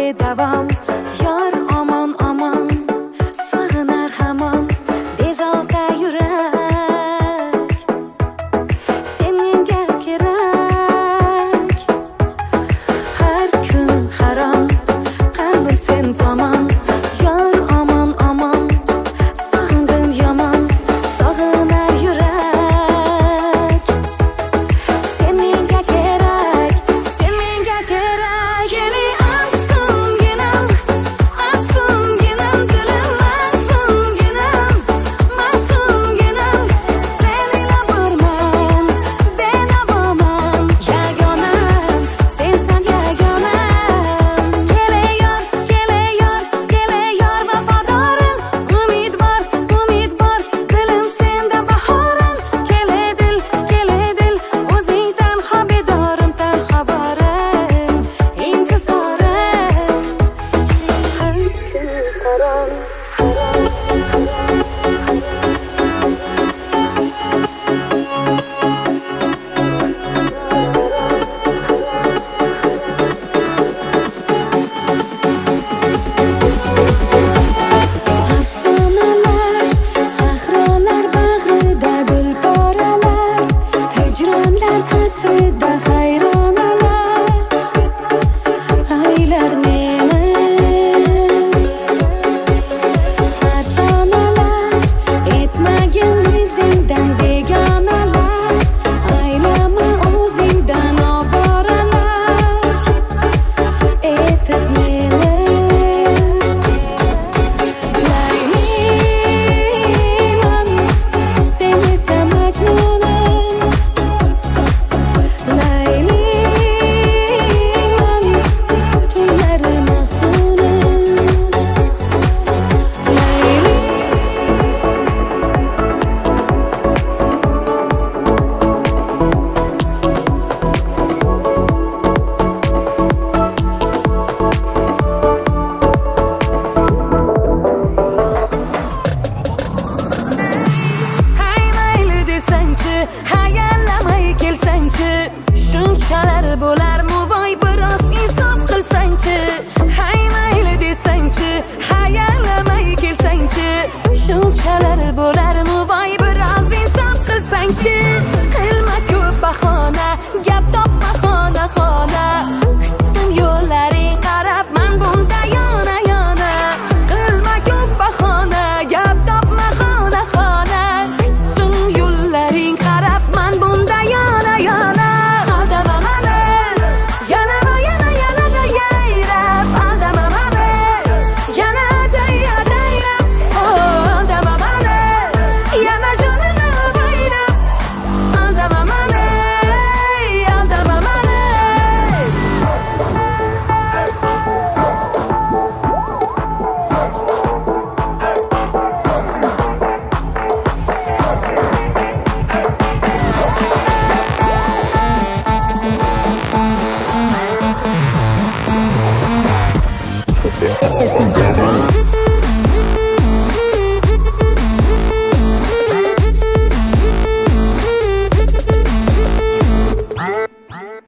bedavom yor omon omon sog'inar hamon bezovta yurak sen menga kerak har kun harom qalbim sen tomon yor omon omon sog'indim yomon sog'inar yurak sen menga kerak sen menga kerak keli afsunginam dilim ma'sunginam sen ila borman benavoman yagonam sensan yagonam kelayor vafodorim umid bor dilim senda bahorim keledil o'zingdan xobedorim tanxaborim intizorim har kun harom afsonalar sahrolar bag'rida dilporalar hijronlar qasrida hayronalar aylar meni sarsonalar etmagin izingdan begonalar aylama o'zingdan ovoralar etib meni layliman sen esa majnunim layliman tunlari mahzunim layli hay mayli desangchi hayallamay kelsangchi shunchalar bo'larmi voy biroz insof qilsangchi hay mayli desangchi hayallamay kelsangchi shunchalar bo'larmi voy biroz insof qilsangchi qilma ko'p bahona gap topma xona kutdim yo'llaring qarab man bunda yona qilma ko'p bahona gap topma xona kutdim yo'llaring qarab man bunda yona aldama mani yana yayrab aldama mani yana dayrab aldama mani yana jonini bayrab aldama mani This is the